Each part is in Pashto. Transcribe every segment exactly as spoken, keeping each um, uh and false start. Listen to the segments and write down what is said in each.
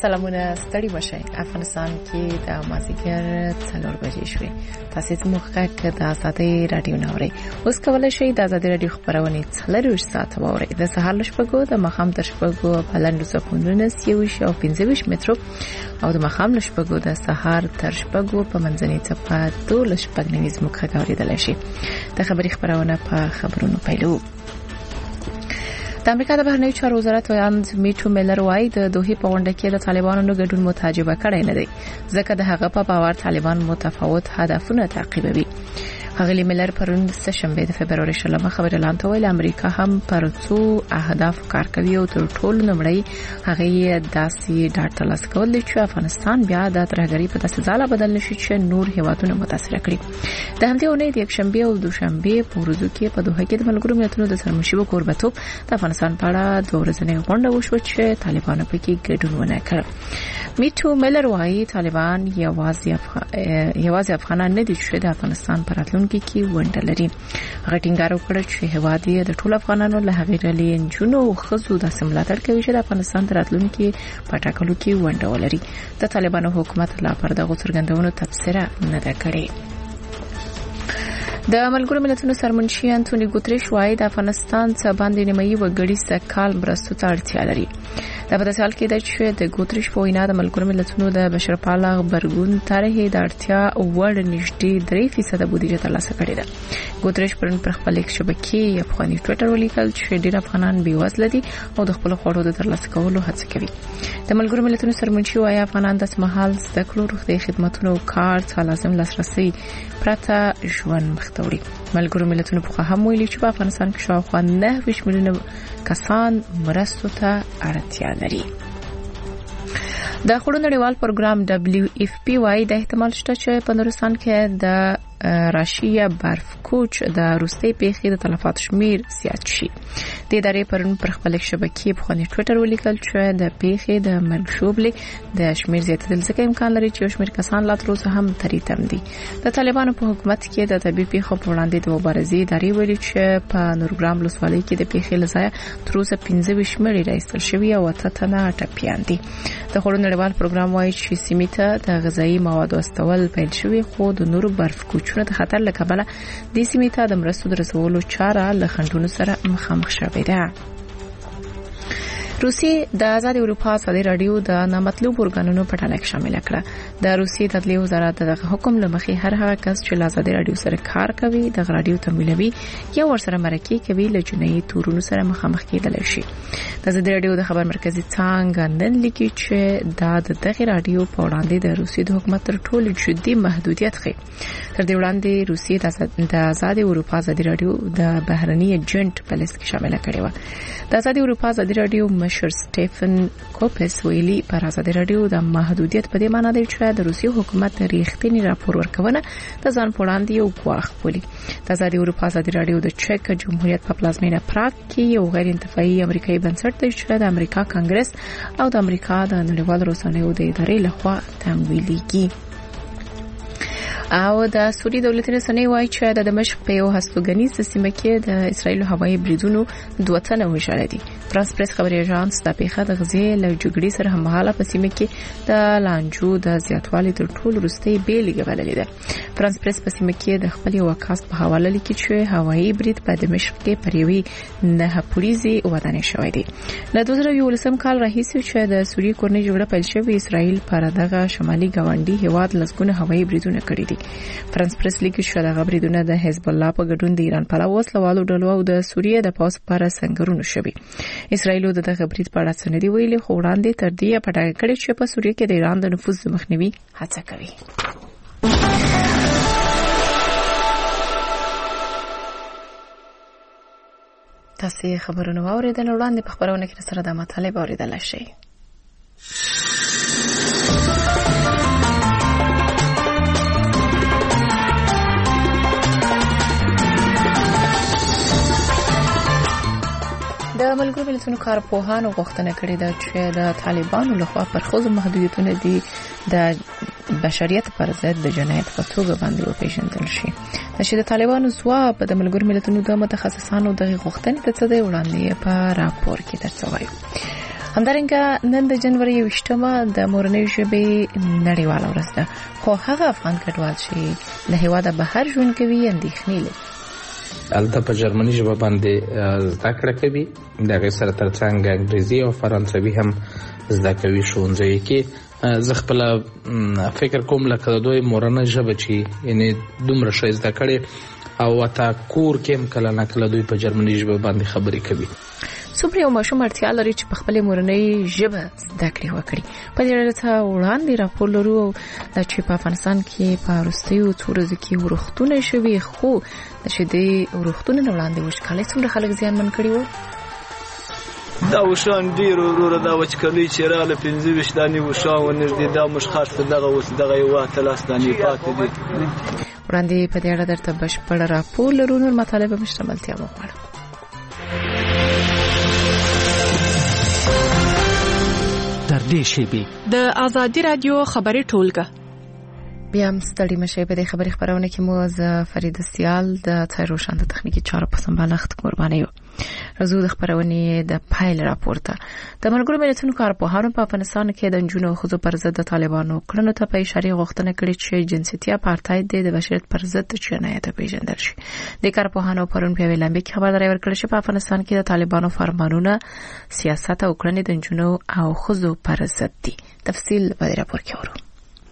سلامونه ستړي مشه. افغانستان کې د مازیګر څلور بجې شوې. تاسو ته موخه کې د آزادۍ رادیو نوري اوس کولای شئ د آزادۍ رادیو خبرونه څلور ساعت واورئ. د سهار لشپګو د مخام تر شپګو بلند سپوندونه سیوي او پنځه مترو او د مخام لشپګو د سهار تر شپګو په منځنۍ څپه دولس شپږ نیمه موخه غوړېدل شي. د خبري خبرونه په خبرونو پیلو. د امریکا د بهرنیو چارو وزارت ویاند میټو میلر وايي د دوحې په غونډه کې د طالبانو ګډون متعجبه کړی نه دی ځکه د هغه په باور طالبان متفاوت هدفونه تعقیبوي. غلی میلر پرون سهشنبه د فبرवरी شلمه خبر اعلان کړ امریکا هم پر څو اهداف کار کوي او تر ټولو لومړی هغه داسې ډاټا ترلاسه کول چې افغانستان بیا د ترهګری په داسې ځاله بدل نشي چې نور هیوادونه متاثر کړي. د همدې اونۍ د یکشنبه او دوشنبه په ورځو کې په دوحه کې د ملګرو ملتونو د سرمشيو کوربتوب د افغانستان په اړه د ورځنۍ غونډه وشو چې طالبانو پکې ګډون ونه کړ. میټو میلر وايي طالبان یوازې افغان یوازې افغانان نه دي چې د افغانستان پر راتلونکي کې ونډه لري. هغه ټینګار وکړ چې هواد یې د ټولو افغانانو له هغې ډلې انجونو او ښځو د ملاتړ کوي چې د افغانستان تر راتلونکي په ټاکلو کې ونډه ولري. د طالبانو حکومت لا پر دغه څرګندونو تبصره نه ده کړې. د ملګرو ملتونو سرمنشي انټونی ګوتریش وايي د افغانستان څخه باندې نیمایي وګړي سکهال مرستو ته اړتیا لري. دا په داسې حال کې ده چې د ګوتریش په وینا د ملګرو ملتونو د بشرپاله غبرګون طرح د اړتیا وړ نږدې درې فیصد بودیجه ترلاسه کړې ده. ګوتریش پرون پر خپل شبکې افغاني ټوئیټر ولیکل چې ډېر افغانان بې وزله دي او د خپل خوړو د ترلاسه کولو هڅه کوي. د ملګرو ملتونو سرمنشي وايي افغانان د سمحال زده کړو روغتي خدماتو او کار څخه لازم لاسرسي پرته ژوند مختوري. ملګرو ملتونو په هم ویلي چې په افغانستان کې شاوخوا نه میلیونه کسان مرستو ته اړتیا لري. د خړو نړیوال پروګرام دبليو اف پی وايي د احتمال شته چې په نورستان کې د راشیا برف کوچ د روسي پیښې د تلفات شمیر زیات شي. د ادارې پرون پر خپل شبکې په خوني ټوئیټر ولیکل چې د پیښې د مرګ شوبلې د شمیر زیاتېدل ځکه امکان لري چې شمیر کسان لا تر اوسه هم تریتم دي. د طالبانو په حکومت کې د طبي پیښو په وړاندې د مبارزې ادارې ویلي چې په نورګرام لسوالۍ کې د پیښې لزای تر اوسه پنځه شمېرې راځل شوی او اته تنه ټپيان دي. د خړو نړیوال پروګرام وايي چې سیمه ته د غذایی موادو استول پیل شوی خو د نورو برف کوچ د خطر له کبله د سیمې ته د مرستو د رسولو چاره له خنډونو سره مخامخ شوې ده. روسي د آزاد اروپا ازادي رادیو د نامطلوب ورګانونو په ټاله کې شامل کړه. د روسي تدلیل وزارت د حکم لمخې هر هغه کس چې له آزاد رادیو سره کار کوي د رادیو تمویلوي یا ورسره مرکه کوي له جنایي تورونو سره مخامخ کېدل شي. د آزاد رادیو د خبر مرکزی څنګه نن لیکي چې دا د دغه رادیو په وړاندې د روسي د حکومت تر ټولو جدي محدودیت خي. تر دې وړاندې روسي د آزاد اروپا ازادي رادیو د بهرني ایجنټ په لیست کې شامل کړي و. د آزاد اروپا ازادي رادیو مشر سټيفن کوپس ویلي پر ازادي رادیو د محدودیت په دې معنی دی چې د روسي حکومت ریښتینی راپور ورکونه د ځان پوړاندې یو ګواښ بولي. د آزاد اروپا ازادي رادیو د چک جمهوریت په پلازمینه پراګ کې یو غیر انتفاعي امریکایي بنسټ دی چې د امریکا کانګرس او د امریکا د نړیوال رسنیو د ادارې لخوا تمویلېږي. او د سوري دولتي رسنۍ وايي چې د دمشق په یو هستوګنیز سیمه کې د اسرایل هوایي بریدونو دوه تنه وژل دي. فرانس پریس خبري اژانس د پیښه د غزې له جګړې سره هممهاله په سیمه کې د لانجو د زیاتوالي تر ټولو وروستۍ بیلګه بللې ده. فرانس پریس په سیمه کې د خپل وکاس په حواله لیکي چې هوایي برید په دمشق کې پر یوې نه پولیسي ودانۍ شوې دي. له دوه زره یولسم کال راهیسې چې د سوري کورنۍ جګړه پیل شوې اسرایل پر دغه شمالي ګاونډي هیواد لسګونه هوایي بریدونه کړي دي. فرانس پریس لیکي چې دغه بریدونه د حزب الله په ګډون د ایران په لاس وسلوالو ډلو او د سوریې د پاس پر سنگرونو شوي. اسرایل د دغه برید په اړه څه نه دی ویلي خو وړاندې تر دې په ډاګه کړی چې په سوریې کې د ایران د نفوذ مخنیوي هڅه کوي. تاسو خبرونه واوریدل وړاندې په خبرونه کې سره د مطالب اوریدل شي. د ملګرو ملتونو کارپوهانو غوښتنه کړې ده چې د طالبانو لخوا پر ښځو محدودیتونه دي د بشریت پر ضد د جنایت په توګه باندې وپیژندل شي. چې د طالبانو ځواب د ملګرو ملتونو د متخصصانو دغه غوښتنې ته څه دی وړاندې په راپور کې درڅوي. همدارنګه نن د جنوري یوویشتمه د مورنۍ ژبې نړیواله ورځ ده، خو هغه افغان کډوال چې له هېواده بهر ژوند کوي اندېښنې لري. هلته په جرمني ژبه باندې زده کړه کوي، د هغې سره ترڅنګ انګریزي او فرانسوي هم زده کوي ښوونځیو کې. زه خپله فکر کوم لکه د دوی مورنۍ ژبه چې یعنې دومره ښه زده کړې او حتی کور کې هم کله نه کله دوی په جرمني ژبه باندې خبرې کوي. څومره یو ماشوم اړتیا لري چې په خپلې مورنۍ ژبه زده کړې وکړي. په دې اړه ته وړاندې راپور لرو دا چې په افغانستان کې په وروستیو څو ورځو کې ورښتونه شوي، خو د شدې ورښتونه نه وړاندې وچکالۍ څومره خلک زیانمن کړي وو. دا وشان ډیر وروره دا وچکالۍ چې راغله پنځه ویشت دانې وشان ونږدې دا موږ خاص ته دغه اوس دغه یو اتلس دانې پاتې دي. وړاندې په دې اړه درته بشپړ راپور لرو، نور مطالب مشتملتیا وغواړم. در دې شیبې د آزادي رادیو خبري ټولګه بیا هم ستړي مشي په دې خبري خبرونه کې مو ز فرید سیال د تایروشان د تخنیکی چارو په سمبالښت قرباني یو. رزو د خبرونې د پایل راپورته د ملګرو ملتونو کارپوهانو په افغانستان کې د نجونو او ښځو پر ضد د طالبانو کړنو ته په اشاره غوښتنه کړې چې جنسیتي اپارټاید د بشریت پر ضد جنایت پیژندل شي. د کارپوهانو پرون په ویلامبي کې خبرداري ورکړه چې په افغانستان کې د طالبانو فرمانونه سیاست او کړنې د نجونو او ښځو پر ضد دي. تفصیل په راپور کې ورو.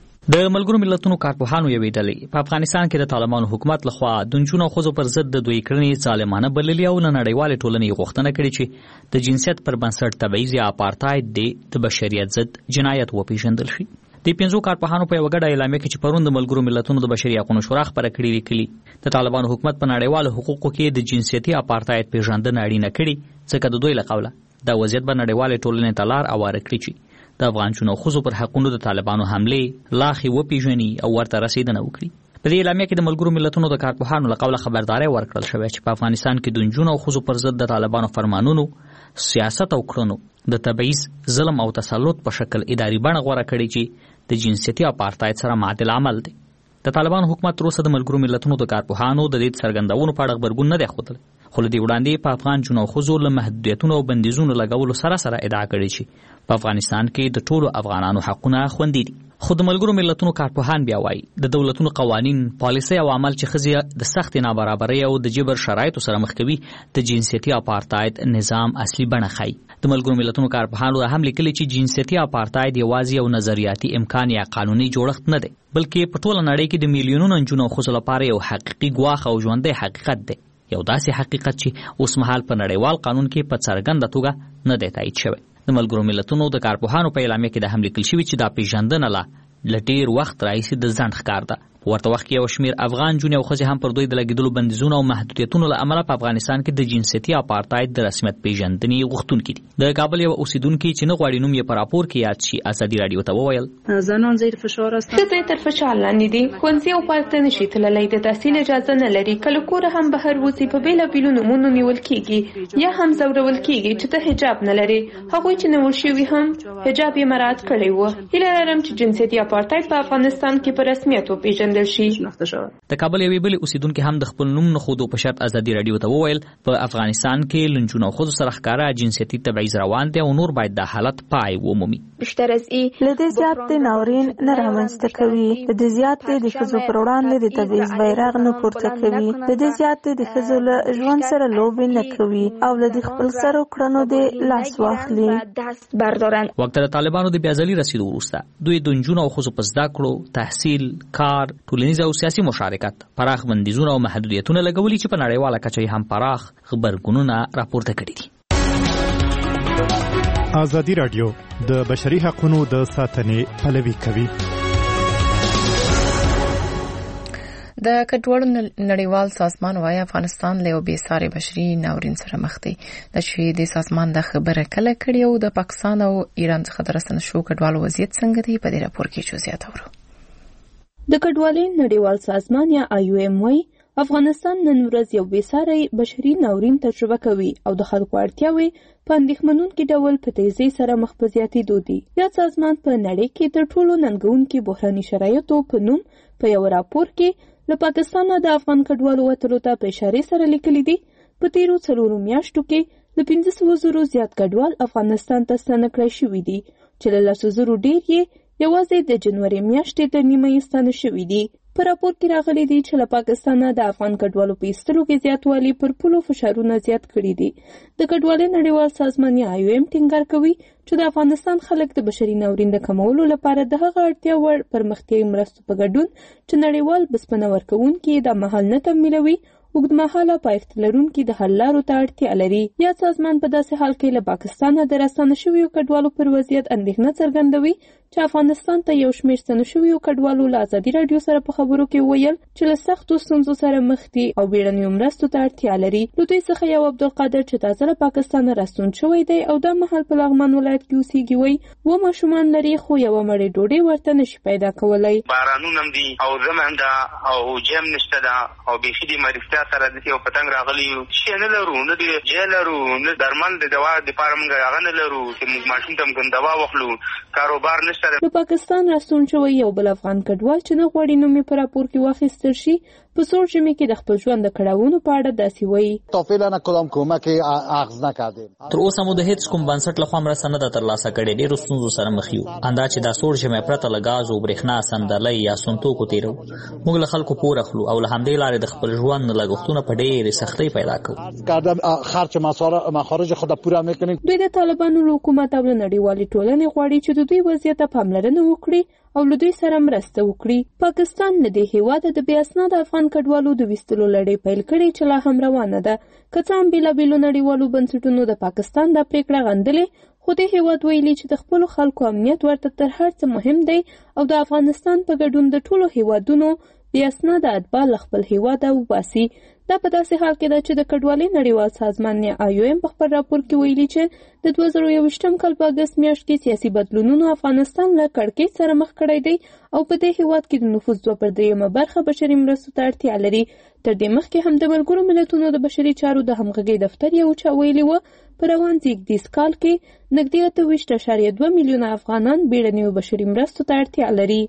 د ملګرو ملتونو کارپوهانو یوې ډلې په افغانستان کې د طالبانو حکومت لخوا د نجونو او ښځو پر ضد د دوی کړنې ظالمانه بللې او له نړیوالې ټولنې غوښتنه کړې چې د جنسیت پر بنسټ تبعیض یا اپارټاید د بشریت ضد جنایت وپیژندل شي. د پنځو کارپوهانو په یوه ګډه اعلامیه کې چې پرون د ملګرو ملتونو د بشري حقوقو شورا خبره کړې لیکلي د طالبانو حکومت په نړیوالو حقوقو کې د جنسیتي اپارټاید پیژندنه اړینه کړې ځکه د دوی له قوله دا وضعیت به نړیوالې ټولنې ته لار هواره کړي چې د افغان جنو ښځو پر حقونو د طالبانو حمله لاخي وپیژني او ورته رسیدنه وکړي. په دې اعلامیه کې د ملګرو ملتونو د کارپوهانو له قوله خبرداري ورکړل شوې چې په افغانستان کې د نجونو او ښځو پر ضد د طالبانو فرمانونو سیاست او کړنو د تبعیض، ظلم او تسلط په شکل اداري بڼه غوره کړي چې د جنسیتي اپارټاید سره معادل عمل دی. د طالبانو حکومت تر اوسه د ملګرو ملتونو د کارپوهانو د دې څرګندونو په اړه خبرګون نه دی ښودلی، خو له دې وړاندې په افغان جنو او ښځو له محدودیتونو او بندیزونو لګولو سره سره ادعا کړې چې په افغانستان کې د ټولو افغانانو حقونه خوندي دي. خو د ملګرو ملتونو کارپوهان بیا وایي د دولتونو قوانین، پالیسۍ او عمل چې ښځې د سختې نابرابرۍ او د جبر شرایطو سره مخ کوي د جنسیتي اپارټاید نظام اصلي بڼه ښیي. د ملګرو ملتونو کارپوهانو هم لیکلي چې جنسیتي اپارټاید یوازې یو نظریاتي امکان یا قانوني جوړښت نه دی، بلکې په ټوله نړۍ کې د میلیونونو نجونو او ښځو لپاره یو حقیقي ګواښ او ژوندی حقیقت دی، یو داسې حقیقت چې اوس مهال په نړیوال قانون کې په څرګنده توګه نه دی تایید شوی. د ملګرو ملتونو د کارپوهانو په اعلامیه کې دا هم لیکل شوي چې دا پیژندنه لا له ډېر وخت راهیسې د ځنډ ښکار ده. په ورته وخت کې یو شمېر افغان نجونې او ښځې هم پر دوی د لګېدلو بندیزونو او محدودیتونو له امله په افغانستان کې د جنسیتي اپارټاید د رسمیت پیژندنې غوښتونکي دي. د کابل یو اوسیدونکي چې نه غواړي نوم یې په راپور کې یاد شي ازادي راډیو ته وویل زنان زیر فشار هستند. ښځې تر فشار لاندې دي، ښوونځي او پارک ته نشي تللی، د تحصیل اجازه نه لري، کله کوره هم بهر وځي، په بېلابېلو نومونو نیول کېږي یا هم ځورول کېږي چې ته حجاب نه لري. هغوی چې نیول شوي هم حجاب یې مراعات کړی و. هیله لرم چې جنسیتي اپارټاید په افغانستان کې په رسمیت وپېژندل شي. د کابل یوې بلې اوسیدونکي هم د خپل نوم نه ښودو په شرط ازادي راډیو ته وویل په افغانستان کې له نجونو او ښځو سره ښکاره جنسیتي تبعیض روان دی او نور باید دا حالت پای ومومي. بیشتر از این له دې زیات د ناورین نه رامنځته کوي، له دې زیات د ښځو پر وړاندې د تبعیض بیرغ نه پورته کوي، له دې زیات د ښځو له ژوند سره لوبې نه کوي او له دې خپل سره کړنو د لاس واخلي. وخت د طالبانو د بیا ځلي رسیدو وروسته دوی د نجونو او ښځو په زده کړو، تحصیل، کار، ټولنیز او سیاسي مشارکت پراخ بندیزونه او محدودیتونه لګولي چې په نړیواله کچه هم پراخ خبرګونونه راپورته کړي دي. ازادي راډیو د بشري حقوقو د ساتنې پلوي کوي. د کډوالو نړیوال سازمان وايي افغانستان له بې ساري بشري ناورین سره مخ دی. د چې د سازمان د خبره کله کړي او د پاکستان او ایران څخه درسنه شو کډوالو وضعیت څنګه دی په دې راپور کې جزئیات اورو. د کډوالۍ نړیوال سازمان یا آی او ایم وايي افغانستان نن ورځ یو بې ساري بشري ناورین تجربه کوي او د خلکو اړتیاوې په اندېښمنونکي ډول په تیزۍ سره مخ په زیاتېدو دي. یاد سازمان په نړۍ کې تر ټولو ننګونکي بحراني شرایطو په نوم په یو راپور کې له پاکستانه د افغان کډوالو وتلو ته په اشارې سره لیکلي دي په تیرو څلورو میاشتو کې د پنځه سوه زرو زیات کډوال افغانستان ته ستانه کړای شوي دي چې له لسو زرو ډېر یې یوازې د جنوري میاشتې تر نیمه ستانه شوي دي. په راپور کې راغلي دي چې له پاکستانه د افغان کډوالو په ایستلو کې زیاتوالی پر پولو فشارونه زیات کړي دي. د کډوالۍ نړیوال سازمان یا آی او ایم ټینګار کوي چې د افغانستان خلک د بشري ناورین د کمولو لپاره د هغه اړتیا وړ پرمختیایي مرستو په ګډون چې نړیوال بسپنه ورکوونکي د مهال نه تمویلوي اوږدمهاله پایښت لرونکي د حل لارو ته اړتیا لري. یا سازمان په داسې حال کې له پاکستانه د راستانه شویو کډوالو پر وضعیت اندېښنه څرګندوي چې افغانستان ته یو شمېر ستنو شویو کډوالو له ازادي راډیو سره په خبرو کې وویل چې له سختو ستونزو سره مخ دي او بیړنیو مرستو ته اړتیا لري. له دوی څخه یو عبدالقادر چې تازه له پاکستانه راستون شوی دی او دا مهال په لغمان ولایت کې اوسېږي وایي اووه ماشومان لري خو یوه مړۍ ډوډۍ ورته نشي پیدا کولی. بارانونه هم دي او زمن ده او جیم نشته ده او بیخي د مریضتیا سره داسې یو پتنګ راغلی یو شی نه لرو، نه د جای لرو، نه درمل د دوا دپاره موږ هغه نه لرو چې موږ ماشوم ته موږ دوا واخلو، کاروبار نشته. له پاکستان راستون شوی یو بل افغان کډوال چې نه غواړي نوم یې په راپور کې واخیستل شي په سوړ ژمي کې د خپل ژوند د کړاوونو په اړه داسې وایي. تا فعلا کدام کمک اخذ نکردیم. تر اوسه مو د هیڅ کوم بنسټ لخوا مرسته نه ده ترلاسه کړې. ډېرو ستونزو سره مخ یو. اندا چې دا سوړ ژمی پرته له ګاز او برېښنا سمدلۍ یا سونتوکو تېرو. موږ له خلکو پور اخلو او له همدې لارې د خپل ژوند لګښتونه په ډېرې سختۍ پیدا کوو. کردم خرچ مخارج خود پوره میکنیم. دوی د طالبانو له حکومت او له نړیوالې ټولنې غواړي چې د دوی وضعیت ته پاملرنه وکړي او له دوی سره مرسته وکړي. پاکستان له دې هېواده د بې اسناده افغان کډوالو د ویستلو لړۍ پیل کړې چې لا هم روانه ده. که څه هم بېلابېلو نړیوالو بنسټونو د پاکستان دا پرېکړه غندلې، خو دې هېواد ویلي چې د خپلو خلکو امنیت ورته تر هر څه مهم دی او د افغانستان په ګډون د ټولو هېوادونو بې اسناده اتباع له خپل هېواده وباسي. دا په داسې حال کې ده چې د کډوالۍ نړیوال سازمان یا آی او ایم په خپل راپور کې ویلي چې د دوه زره یوویشتم کال په اګست میاشت کې سیاسي بدلونونو افغانستان له کړکېچ سره مخ کړی دی او په دې هېواد کې د نفوس دوه پر دریمه برخه بشري مرستو ته اړتیا لري. تر دې مخکې هم د ملګرو ملتونو د بشري چارو د همغږۍ دفتر یو چا ویلي وه په روان زیږدیز کال کې نږدې اته ویشت اعشاریه دوه میلیونه افغانان بیړنیو بشري مرستو ته اړتیا لري.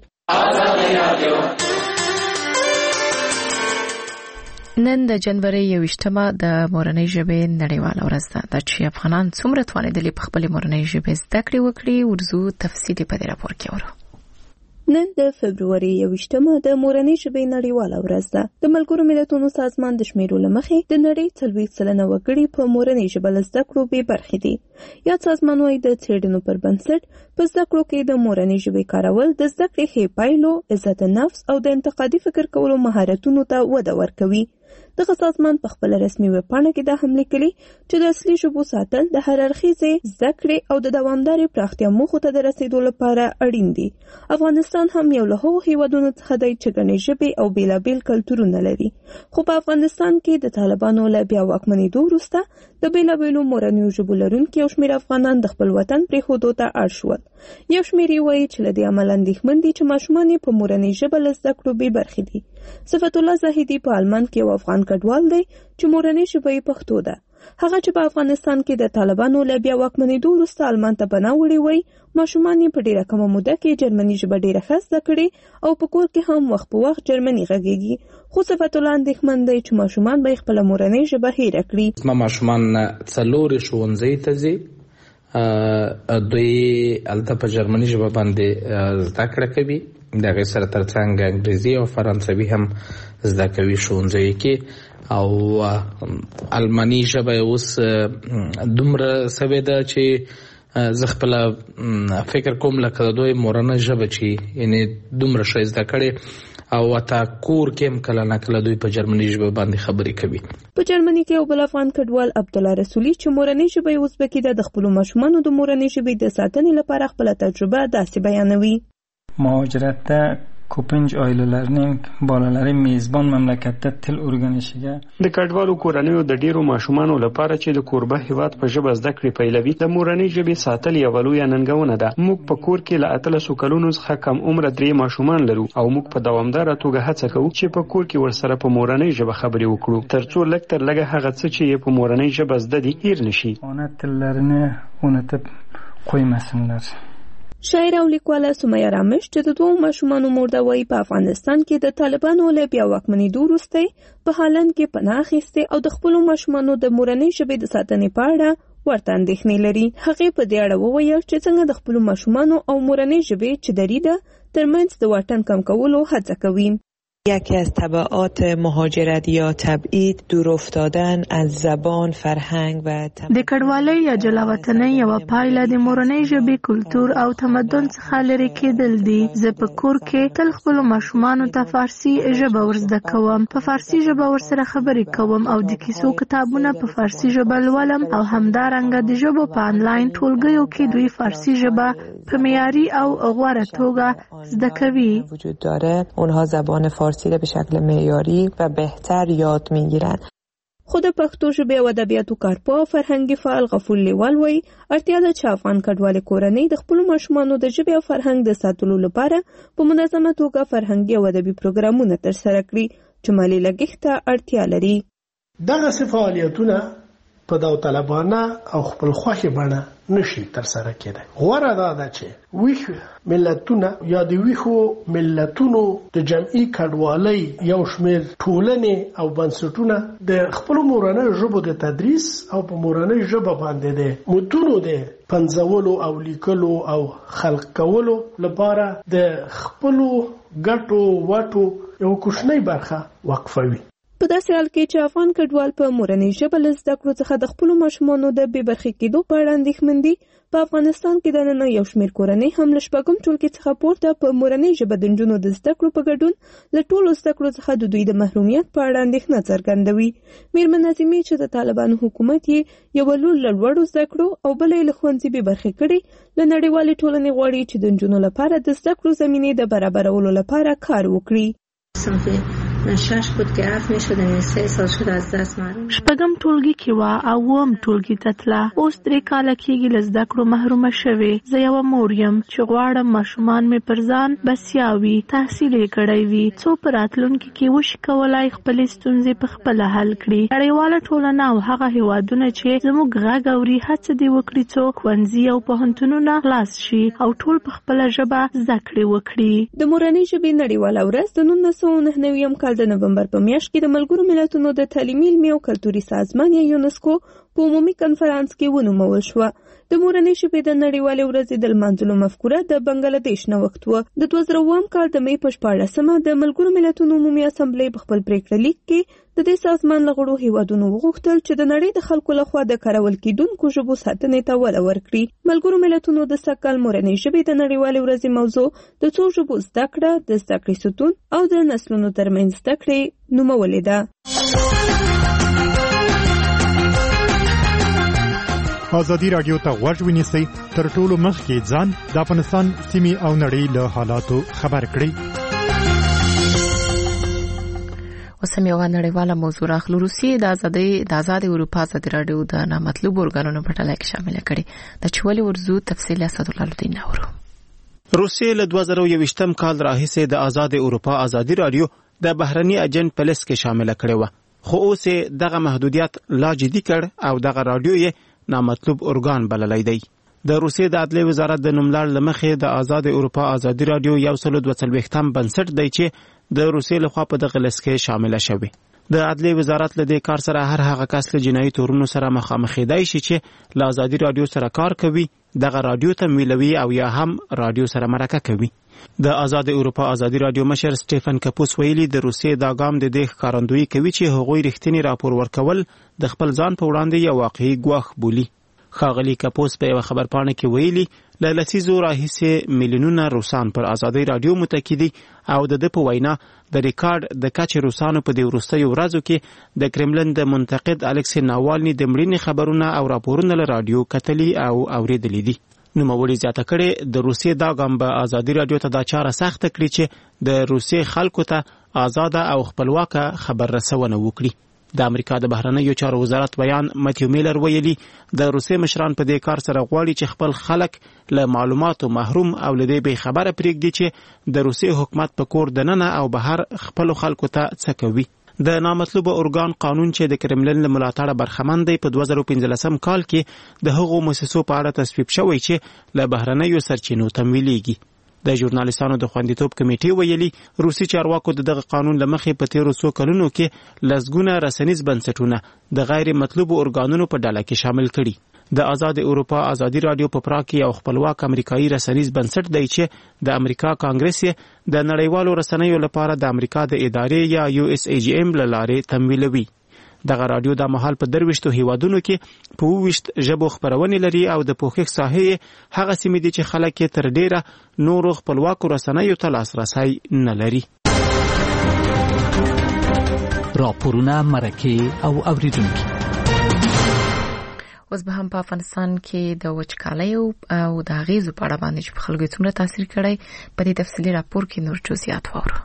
نن د جنوري یوویشتمه د مورنۍ ژبې نړیواله ورځ ده. دا چې افغانان څومره توانېدلي په خپلې مورنۍ ژبې زده کړې وکړي ورځو تفصیلي په دې راپور کې اورو. نن د فبروري یوویشتمه د مورنۍ ژبې نړیواله ورځ ده. د ملګرو ملتونو سازمان د شمیرو له مخې د نړۍ څلوېښت سلنه وګړي په مورنۍ ژبه له زده کړو بې برخې دي. یا سازمان وايي د څېړنو پر بنسټ په زده کړو کې د مورنۍ ژبې کارول د زده کړې ښې پایلو، عزت نفس او د انتقادي فکر کولو مهارتونو ته وده ورکوي. دغه سازمان په خپل رسمي ویبپاڼه کې دا هم لیکلي چې د اصلي ژبو ساتل د هر اړخیزې زده کړې او د دوامدارې پراختیا موخو ته د رسیدو لپاره اړین دي. افغانستان هم یو له هغو هیوادونو څخه دی چې ګڼې ژبې او بېلابېل کلتورونه لري. خو په افغانستان کې د طالبانو له بیا واکمنېدو وروسته د بېلابېلو مورنیو ژبو لرونکي یو شمېر افغانان د خپل وطن پرېښودو ته اړ شول. یو شمېر یې وایي چې له دې امله اندېښمن دي چې ماشومان یې په مورنۍ ژبه له زده کړو بې برخې دي. صفت الله زاهدي په آلمان کې یو افغان کډوال دی چې مورنۍ ژبه یې پښتو ده. هغه چې په افغانستان کې د طالبانو له بیا واکمنېدو وروسته آلمان ته پناه وړې وایي ماشومان یې په ډېره کمه موده کې جرمني ژبه ډېره ښه زده کړې او په کور کې هم وخت په وخت جرمني غږېږي. خو صفت الله اندېښمن دی چې ماشومان به یې خپله مورنۍ ژبه هېره کړي. زما ماشومان څلورې ښوونځي ته ځي، دوی هلته په جرمني ژبه باندې زده کړه کوي، د هغې سره ترڅنګ انګریزي او فرانسوي هم زده کوي ښوونځیو کې، او الماني ژبه اوس دومره سوې ده چې زه خپله فکر کوم لکه د دوی مورنۍ ژبه چې یعنې دومره ښه زده کړې او حتی کور کې هم کله نه کله دوی په جرمني ژبه باندې خبرې کوي. په جرمني کې یو بل افغان کډوال عبدالله رسولي چې مورنۍ ژبه یې ازبکي ده د خپلو ماشومانو د مورنۍ ژبې د ساتنې لپاره خپله تجربه داسې بیانوي. muhojiratda ko'pincha oilalarning bolalari mezbon mamlakatda til o'rganishiga د کډوالو کورنیو د ډیرو ماشومانو لپاره چې د کوربه هیواد په ژبه زده کړې پیلوي د مورنۍ ژبې ساتل یوه لویه ننګونه ده. موږ په کور کې له اتلسو کلونو څخه کم عمره درې ماشومان لرو او موږ په دوامداره توګه هڅه کوو چې په کور کې ورسره په مورنۍ ژبه خبرې وکړو ترڅو لږ تر لږه هغه څه چې یې په مورنۍ ژبه زده دي هیر نشي. ona tillarini unutib qo'ymasinlar. شاعر او لیکواله سمیه رامش چې د دوو ماشومانو مور ده وایي په افغانستان کې د طالبانو له بیا واکمنېدو وروسته په هالند کې پناه اخیستې او د خپلو ماشومانو د مورنۍ ژبې د ساتنې په اړه ورته اندېښنې لري. هغې په دې اړه وویل چې څنګه د خپلو ماشومانو او مورنۍ ژبې چې دری ده ترمنځ د واټن کم کولو هڅه کوي. یکی از تبعات مهاجرت یا تبعید دور افتادن از زبان، فرهنگ و د کډوالۍ یا جلاوطنۍ یوه پایله د مورنۍ ژبې، کلتور او تمدن څخه لرې کېدل دي. زه په کور کې تل خپلو ماشومانو ته فارسي ژبه ورزده کوم، په فارسي ژبه ورسره خبرې کوم او د کیسو کتابونه په فارسي ژبه لولم او همدارنګه د ژبو په آنلاین ټولګیو کې دوی فارسي ژبه په معیاري او غوره توګه زده کوي. وجود داره اونها زبان فارسی را به شکل معیاری و بهتر یاد میگیرند. خود پښتو ژبې او ادبیاتو کارپوه فرهنګي فعال غفور لیوال وایي اړتیا ده چې افغان کډوالې کورنۍ د خپلو ماشومانو د ژبې او فرهنګ د ساتلو لپاره په منظمه توګه فرهنګي او ادبي پروګرامونه ترسره کړي چې مالي لګښت ته اړتیا لري. دغسې فعالیتونه په داوطلبانه او خپل خوښې بڼه نشي ترسره کېدای. غوره دا ده چې ویښ ملتونه یا د ویښو ملتونو د جمعي کډوالۍ یو شمېر ټولنې او بنسټونه د خپلو مورنۍ ژبو د تدریس او په مورنۍ ژبه باندې د متونو د پنځولو او لیکلو او خلق کولو لپاره د خپلو ګټو وټو یو کوچنۍ برخه وقفوي. په داسې حال کې چې افغان کډوال په مورنۍ ژبه له زده کړو څخه د خپلو ماشومانو د بې برخې کېدو په اړه اندېښمن دي، په افغانستان کې دننه یو شمېر کورنۍ هم له شپږم ټولګي څخه پورته په مورنۍ ژبه د نجونو د زده کړو په ګډون له ټولو زده کړو څخه د دوی د محرومیت په اړه اندېښنه څرګندوي. میرمن نظیمې چې د طالبانو حکومت یې یوه لور له لوړو زده کړو او بله یې له ښوونځي بې برخې کړې، له نړیوالې ټولنې غواړي چې د نجونو لپاره د زده کړو زمینې د برابرولو لپاره کار وکړي. شش بود که هفت میشد یعنی سه سال شد از دست محروم. شپږم ټولګي کې وه او اووم ټولګي ته تله. اوس درې کاله کېږي له زده کړو محرومه شوې. زه یوه مور یم چې غواړم ماشومان مې پر ځان بسیا وي، تحصیل یې کړی وي، څو په راتلونکي کې وشي کولی خپلې ستونزې په خپله حل کړي. نړیواله ټولنه او هغه هیوادونه چې زموږ غږ اوري هڅه دې وکړي څو ښوونځي او پوهنتونونه خلاص شي او ټول په خپله ژبه زده کړې وکړي. د مورنۍ ژبې نړیواله ورځ د نولس سوه نهه نوي کال د نومبر په میاشت کې د ملګرو ملتونو د تعلیمي، علمي او کلتوري سازمان یا یونسکو په عمومي کنفرانس کې ونومول شوه. د مورنۍ ژبې د نړیوالې ورځې د لمانځلو مفکوره د بنګلادیش نوښت و. د دوه زره اووم کال د مې په شپاړلسمه د ملګرو ملتونو عمومي اسامبلې په خپل پریکړه لیک کې د دې سازمان له غړو هیوادونو وغوښتل چې د نړۍ د خلکو لخوا د کارول کېدونکو ژبو ساتنې ته وده ورکړي. ملګرو ملتونو د سږ کال مورنۍ ژبې د نړیوالې ورځې موضوع د څو ژبو زده کړه، د زده کړې ستون او د نسلونو ترمنځ زده کړې نومولې ده. ازادي راډیو ته غوږ ونیسئ، تر ټولو مخکې ځان د افغانستان سیمې او نړۍ له حالاتو خبر کړئ. اوس هم یوه نړیواله موضوع راخلو. روسیې د ازادۍ د آزاد اروپا ازادي راډیو د نامطلوب ارګانونو په ډله کې شامله کړي. د چولې ورزو تفصیل اسدالله الدین اورو. روسیې له دوه زره یوویشتم کال راهیسې د آزاد اروپا ازادي راډیو د بهرني اجنټ په لیست کې شامله کړې و، خو اوس دغه محدودیت لا جدي کړ او دغه راډیو یې نامطلوب ارګان بللی دی. د روسیې د عدلیې وزارت د نوملړ له مخې د آزاد اروپا ازادي راډیو یو سل دوه څلوېښتم بنسټ دی چې د روسیې لخوا په دغه لیست کې شامله شوی. د عدلیې وزارت له دې کار سره هر هغه کس له جنایي تورونو سره مخامخېدای شي چې له ازادي راډیو سره کار کوي، دغه راډیو تمویلوي او یا هم راډیو سره مرکه کوي. د آزاد اروپا ازادي راډیو مشر سټیفن کپوس ویلي د روسیې دا ګام د دې ښکارندویي کوي چې هغوی رښتینی راپور ورکول د خپل ځان په وړاندې یو واقعي ګواښ بولي. ښاغلي کپوس په یوه خبرپاڼه کې ویلي له لسیزو راهیسې میلیونونه روسان پر ازادۍ راډیو متکي دي او د ده په وینا د ریکارډ د کچې روسانو په دې وروستیو ورځو کې د کرملن د منتقد الکسی ناوالني د مړینې خبرونه او راپورونه له راډیو کتلي او اورېدلي دي. نوموړي زیاته کړې د روسیې دا ګام به ازادي راډیو ته دا چاره سخته کړي چې د روسیې خلکو ته آزاده او خپلواکه خبر رسونه وکړي. د امریکا د بهرنیو چارو وزارت بیان متیو میلر ویلي د روسیې مشران په دې کار سره غواړي چې خپل خلک له معلوماتو محروم او له دې بې خبره پرېږدي چې د روسیې حکومت په کور دننه او بهر خپلو خلکو ته څه کوي. د نامطلوبه اورګان قانون چې د کرملن له ملاتړه برخمن دی په دوه زره پنځلسم کال کې د هغو مؤسسو په اړه تصویب شوی چې له بهرنیو سرچینو تمویلېږي. د ژورنالیستانو د خوندیتوب کمیټې ویلي روسي چارواکو د دغه قانون له مخې په تیرو څو کلونو کې لسګونه رسنیز بنسټونه د غیر مطلوبو ارګانونو په ډله کې شامل کړي. د آزاد اروپا آزادي رادیو په پراګ کې یو خپلواک امریکایي رسنیز بنسټ دی چې د امریکا کانګرس یې د نړیوالو رسنیو لپاره د امریکا د ادارې یا یو اس ای جی ایم له لارې تمویلوي. دغه رادیو د مهال په درويشتو هیوادونو کې په وویشت ژبو خبرونه لري او د پوښښ ساحې هغه سیمې دي چې خلک یې تر ډیره نورو خپلواکو رسنیو ته لاسرسی نه لري. راپورونه مرکه او اوریدونکو اوس به هم په افغانستان کې د وچکالۍ او د غیزو په اړه باندې په خلکو څومره تاثیر کړی په دې تفصیلي راپور کې نور جزئیات وورو.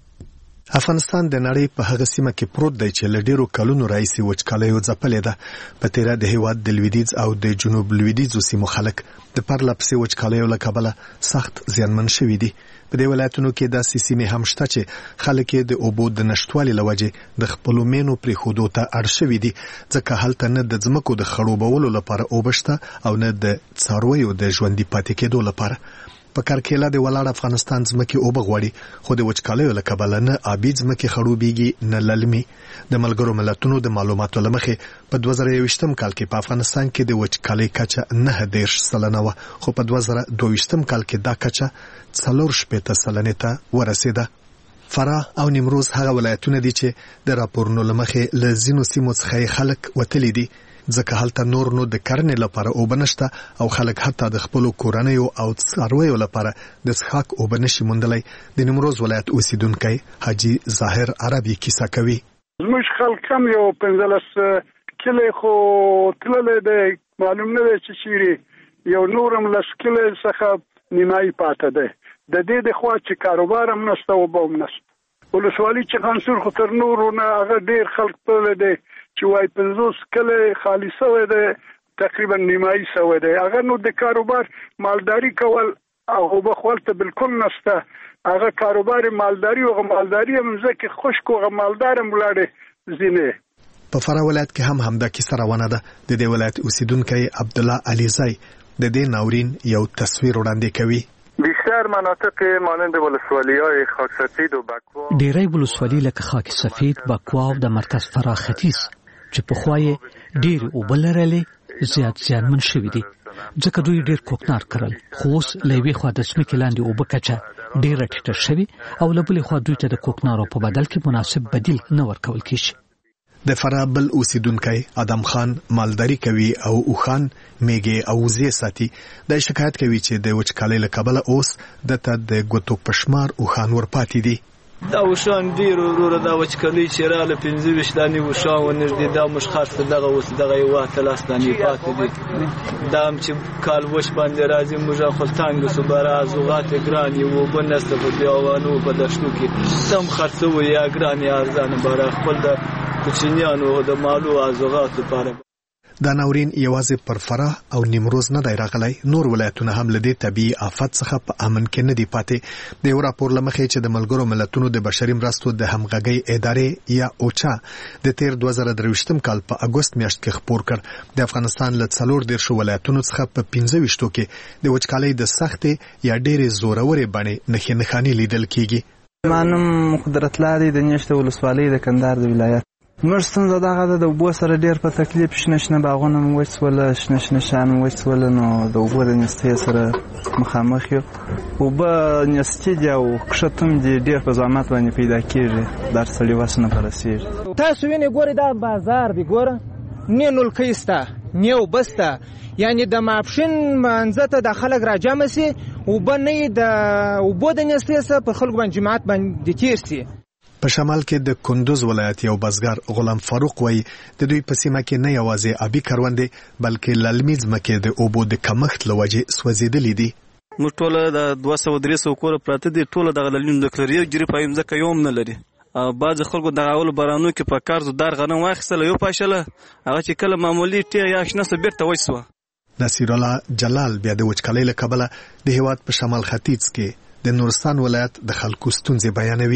افغانستان د نړۍ په هغه سیمه کې پروت دی چې له ډیرو کلونو راهیسې وچکالۍ ځپلې ده. په تیره د هیواد د لویدیځ او د جنوب لویدیځو سیمو خلک د پرله پسې وچکالۍ له کبله سخت زیانمن شوي دي. په دې ولایتونو کې داسې سیمې هم شته چې خلک د اوبو د نشټوالي له وجې د خپلو مینو پرېښودو ته اړ شوي دي، ځکه هلته نه د ځمکو د خړوبولو لپاره اوبه شته او نه د څارویو د ژوندي پاتې کېدو لپاره. په کرکیله د ولاړ افغانستان ځمکې اوبه غواړي، خو د وچکالۍ له کبله نه آبي ځمکې خړوبېږي نه للمي. د ملګرو ملتونو د معلوماتو له مخې په دوه زره یوویشتم کال کې په افغانستان کې د وچکالۍ کچه نهه دېرش سلنه وه، خو په دوه زره دوه ویشتم کال کې دا کچه څلور شپېته سلنې ته ورسېده. فراه او نیمروز هغه ولایتونه دي چې د راپورونو له مخې له ځینو سیمو څخه خلک وتلي دي، ځکه هلته نور نو د کرنې لپاره اوبه نشته او خلک حتی د خپلو کورنیو او څارویو لپاره د څښاک اوبه نشي موندلی. د نیمروز ولایت اوسیدونکی حاجي ظاهر عربي کیسه کوي. زموږ خلک هم یو پنځلس کلی خو تللی دی، معلوم نه دی چې چیرې یو نور هم لس کلی څخه نیمایي پاته دی. د دې د خوا چې کاروبار هم نشته اوبه هم نشته. ولسوالي چې خانسور خو تر نورو نه هغه ډېر خلک تللی دی چې وای پنځوس کله خالی شوی دی، تقریبا نیمایي شوی دی. هغه نو د کاروبار مالداري کول او بخول ته بالکل نشته. هغه کاروبار مالداري او مالداري هم ځکه خشک او مالدار هم ولاړ زینه. په فراه ولایت کې هم همدا کیسه روانه ده. د دې ولایت اوسیدونکی عبدالله علیزی د دې ناورین یو تصویر وړاندې کوي. بیشتر مناطق مانند ولسوالی‌های خاک سفید و بکوا ډیری ولسوالۍ لکه خاک سفید، بکوا او د مرکز فراه ختیځ چې په خوا یې ډېرې اوبه لرلې زیات زیانمن شوي دي، ځکه دوی ډېر کوکنار کرل، خو اوس له یوې خوا د ځمکې لاندې اوبه کچه ډېره ټیټه شوې او له بلې خوا دوی ته د کوکنارو په بدل کې مناسب بدیل نه ورکول کېږي. د فراه بل اوسیدونکی ادم خان مالداري کوي او اوښان، میږې او وزې ساتي. دا شکایت کوي چې د وچکالۍ له کبله اوس دته د ګوتو په شمار اوښان ورپاتې دي. دا وشان ډیر وروره دا وچکالۍ چې رااله پنځه ویشت دانې وشان ونږدې دا موږ خاص ته دغه اوس دغه یو اته لس دانې پاتې دي. دا هم چې کال وش باندې راځي موږ خپل تانګ سو برا زوغات ګران یو بنسته په دیوانو په دشتو کې سم خرڅو یا ګران یا ارزان برا خپل د کوچنیانو د مالو ازغات لپاره. دا ناورین یوازې پر فراه او نیمروز نه دی راغلی، نور ولایتونه هم له دې طبیعي آفت څخه په امن کې نه دي پاتې. د یو راپور له مخې چې د ملګرو ملتونو د بشري مرستو د همغږۍ ادارې یا اوچا د تیر دوه زره درویشتم کال په اګوست میاشت کې خپور کړ، د افغانستان له څلور دېرشو ولایتونو څخه په پنځه ویشتو کې د وچکالۍ د سختې یا ډېرې زورورې بڼې نښې نښانې لیدل کېږي. ما نوم قدرت لاري د نیشته ولسوالۍ د کندهار د ولایت. موږ ستونزه دغه ده، د اوبو سره ډېر په تکلیف، شنه شنه باغونه مو وچ سوله، شنه شنه شیان مو وچ سوله، نو د اوبو د نیستۍ سره مخامخ یو. اوبه نیستي دي او کښت هم دي، ډېر په زحمت باندې پیدا کېږي، دا سړي وس نه په رسېږي. تاسو وینئ ګورئ دا بازار دی، ګوره نه نلکۍ شته نه اوبه شته، یعنې د ماپښین منځه ته د خلک راجمع سي، اوبه نه یې د اوبو د نیستۍ څخه په خلکو باندې جماعت باندې تېر سي. په شمال کې د کندوز ولایت یو بزګر غلام فاروق وایي د دوی په سیمه کې نه یوازې آبي کروندې بلکې للمي ځمکې د اوبو د کمښت له وجې سوځېدلې دي. موږ ټوله د دوه سوه درې سوه کوره پراته دي، ټوله دغه للمي ځمکه لري، یو جرې پایي ځمکه یو هم نه لري. بعضې خلکو دغه اولو بارانو کې په کار زودار غنم واخیستله، یو پاشله هغه چې کله معمولي ټیغ یا شنه سوه بېرته وچ سوه. نصیر الله جلال بیا د وچکالۍ له کبله د هېواد په شمال ختیځ کې د نورستان ولایت د خلکو ستونزې بیانوي.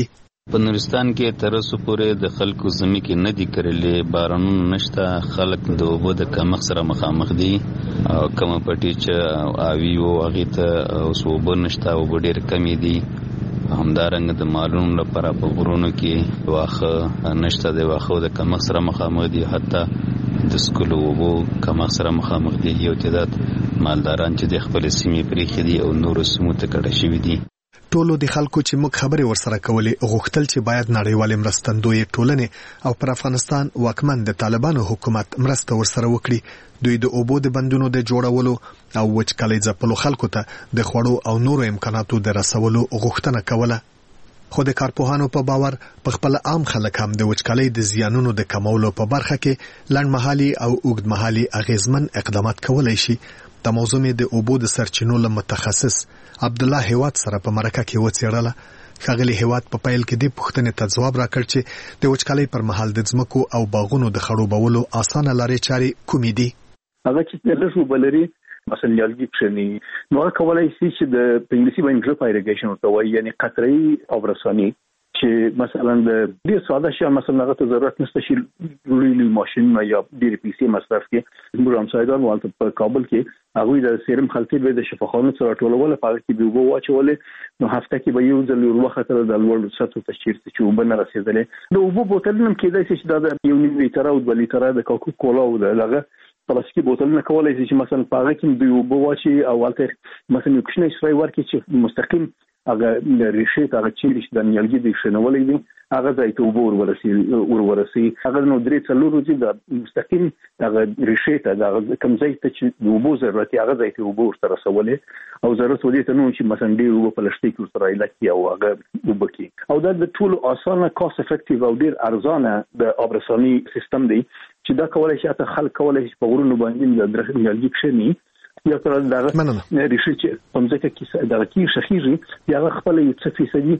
په نورستان کې تر اوسه پورې د خلکو ځمکې نه دي کرلې، بارانونه نشته، خلک د اوبو د کمښت سره مخامخ دي او کومه پټي چې اوی وو هغې ته اوس اوبه نشته، اوبه ډېرې کمې دي. همدارنګه د مالونو لپاره په غرونو کې واښه نشته، د واښو د کمښت سره مخامخ دي، حتی د سکلو اوبو کمښت سره مخامخ دي. یو تعداد مالداران چې د خپلې سیمې پرېښې دي او نورو سیمو ته کډه شوي دي. ټولو د خلکو چې موږ خبرې ورسره کولې غوښتل چې باید نړیوالې مرستندوی ټولنې او پر افغانستان واکمن د طالبانو حکومت مرسته ورسره وکړي. دوی د اوبو د بندونو د جوړولو او وچکالۍ ځپلو خلکو ته د خوړو او نورو امکاناتو د رسولو غوښتنه کوله. خو د کارپوهانو په باور په خپل عام خلک هم د وچکالۍ د زیانونو د کمولو په برخه کې لنډمهالي او اوږدمهالي اغیزمن اقدامات کولای شي. د موضوع د اوبو د سرچینو له متخصص عبد الله هیواد سره په مرکه کې وڅېړله. ښاغلي هیواد په پیل کې د پوښتنې ته ځواب راکړ چې د وچکالۍ پر مهال د ځمکو او باغونو د خړوبولو اسانه لارې چارې کومې دي. هغه چې لږ اوبه لري مثلا نیالګي کښېني نو هغه کولی شي چې د په انګلیسي باندې ډرپ ایریګیشن ورته وایي، یعنې قطره‌یي آبرساني چې مثلا د ډېر ساده شي، مثلا هغه ته ضرورت نشته چې لوی لوی ماشینونه یا ډېرې پیسې مصرف کړي. موږ همسایګان والته په کابل کې هغوی د سیرم خلطې به د شفاخانو څخه راټولوله، په هغه کې به اوبه واچولې، نو هفته کې به یو ځل ور وختله د لوړو سطحو ته چېرته چې اوبه نه رسېدلې. د اوبو بوتلونه هم کېدای شي چې دا د یو نیم لیتره او دوه لیتره د کوکو کولا او د هغه پلاستیکي بوتلونه کولی شي چې مثلا په هغه کې دوی اوبه واچوي او هلته مثلا یو کوچنی سپری ورکړي چې مستقیم هغه ریښې ته هغه چیرې چې د نیالګي د کښېنولی دي هغه ځای ته اوبه ورورسوي. هغه نو درې څلور ورځې د مستقیم هغه ریښې ته د کوم ځای ته چې د اوبو ضرورت یې هغه ځای ته اوبه ورته رسولې او ضرورت ودې ته نه چې مثلا ډېر اوبه په لښتې کې ورته رایله کړي او هغه اوبه کړي. او دا د ټولو اسانه کاست افیکټیو او ډېر ارزانه د آبرساني سیستم دی چې دا کولی شي حتی خلک کولی شي په غرونو باندې د نیالګي کښېني یا تر دغه ریښې چې په ځمکه کې دغه کې شخیږي هغه خپل یو څه فیصدي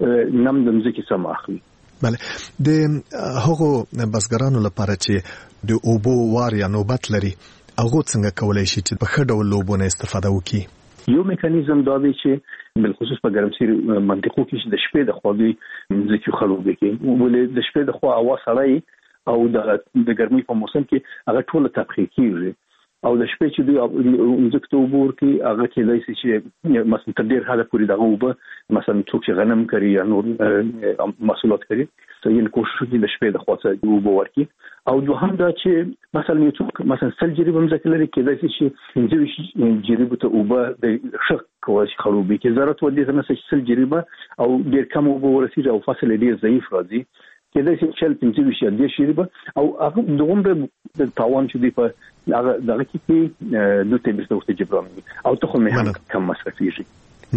نم د ځمکې سم اخلي. بله د هغو بزګرانو لپاره چې د اوبو وار یا نوبت لري هغه څنګه کولی شي چې په ښه ډول اوبو نه استفاده وکړي؟ یو میکانیزم دا دی چې بالخصوص په ګرمسیر منطقو کې چې د شپې د خوا دوی ځمکې خړوبې کوي، ولې د شپې د خوا هوا سړی او د ګرمۍ په موسم کې هغه ټوله تبخیر کېږي او د شپې چې دوی ځمکې ته اوبه ورکوي هغه کېدای شي چې مثلا تر ډېر حده پورې دغه اوبه مثلا څوک چې غنم کري یا نور محصولات کري یعنې کوشش وکړي د شپې د خوا څخه اوبه ورکړي. او دوهم دا چې مثلا یو څوک مثلا سل جریبه ځمکه لري کېدای شي چې پنځه ویشت جریبو ته اوبه د ښه کولی شي خړوبې کړي، ضرورت ودې ته نشته چې سل جریبه او ډېر کم اوبه ورسېږي او فصل یې ډېر ضعیف راځي، کېدای شي چل پنځه ویشت یا دېرش جریبه او هغه دومره د تاوان چې دوی په هغه دغه کې دوی ته بیرته ورته جبران وي او تخم یې هم کم مصرفېږي.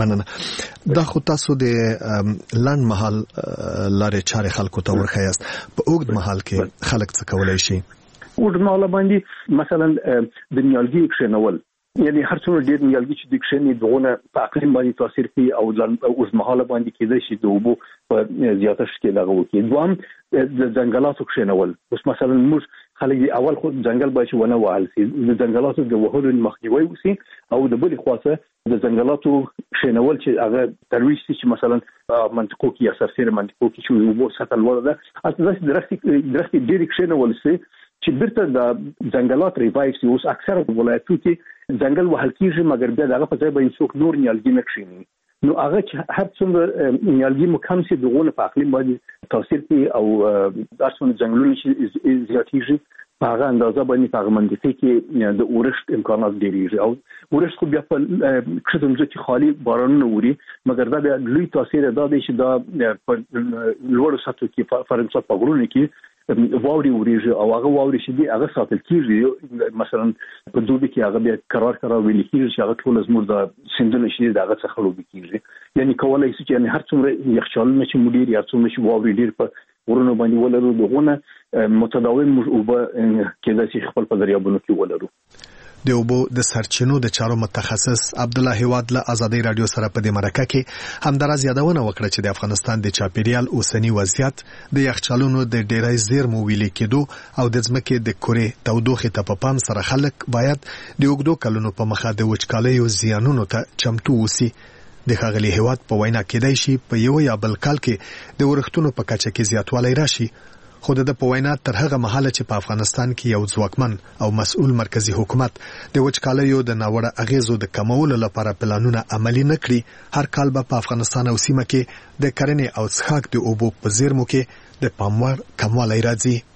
مننه. دا خو تاسو د لنډ مهال لارې چارې خلکو ته ورښیاست، په اوږد مهال کې خلک څه کولی شي؟ اوږد مهال باندې مثلا د نیالګي کښېنول، یعنی هر څومره ډېر نیالګي چې دوی کښېني دغونه په اقلیم باندې تاثیر کوي او اوږد مهاله باندې کېدای شي د اوبو په زیاتښت کې دغه وکړي. دوهم د ځنګلاتو کښېنول، اوس مثلا موږ خلک دی اول خو ځنګل باید ونه وهل شي، د ځنګلاتو د وهلو مخنیوی وشي او د بلې خوا څخه د ځنګلاتو کښېنول چې هغه ترویج شي چې مثلا منطقو کې یا سرسیره منطقو کې چې اوبو سطح لوړه ده هلته داسې درختې درختې ډېرې کښېنول شي چې بیرته د ځنګلات ریوایو شي. اوس اکثره ولایتو کې ځنګل وهل کېږي مګر بیا د هغه په ځای به څوک نور نیالګي نه کښېني، نو هغه چې هر څومره نیالګي مو کم شي دغونه په اقلیم باندې تاثیر کوي او هر څومره ځنګلونه چې زیاتېږي په هغه اندازه باندې په هغه منطقې کې د اورښت امکانات ډېرېږي او اورښت خو بیا په کښته ځمکې خالي بارانونه اوري مګر دا بیا لوی تاثیر دا دی چې دا په لوړو سطحو کې فرضاً په غرونو کې واوري اورېږي او هغه واوري چې دي هغه ساتل کېږي، مثلا په دوبي کې هغه بیا قرار قرار ویل کېږي چې هغه ټول زموږ د سیندونه چې د هغه څخه خړوبې کېږي، یعنی کولی شي چې یعنې هر څومره یخچالونه چې مو ډېر یا څومره چې واوري ډېر په غرونو باندې ولرو دغونه متداوم موږ اوبه کېدای شي خپل په دریابونو کې ولرو. د اوبو د سرچینو د چارو متخصص عبد الله هیواد له آزادۍ رادیو سره په دې مرکه کې همداراز یادونه وکړه چې د افغانستان د چاپیریال اوسنی وضعیت د یخچالونو د ډېرای زیرمو ویلې کېدو او د ځمکې د کورې تودوخې ته په پام سره خلک باید د اوږدو کلونو په مخه د وچکالیو زیانونو ته چمتو اوسي. د ښاغلي هیواد په وینا کېدای شي په یو یا بل کال کې د ورښتونو په کچه کې زیاتوالی راشي، خو د په وینا تر هغه مهاله چې په افغانستان کې یو ځواکمن او مسؤل مرکزی حکومت د وچکالیو د ناوړه اغیزو د کمولو لپاره پلانونه عملي نه کړي، هر کال به په افغانستان او سیمه کې د کرنې او څښاک د اوبو په زیرمو کې د پاموړ کموالی راځي.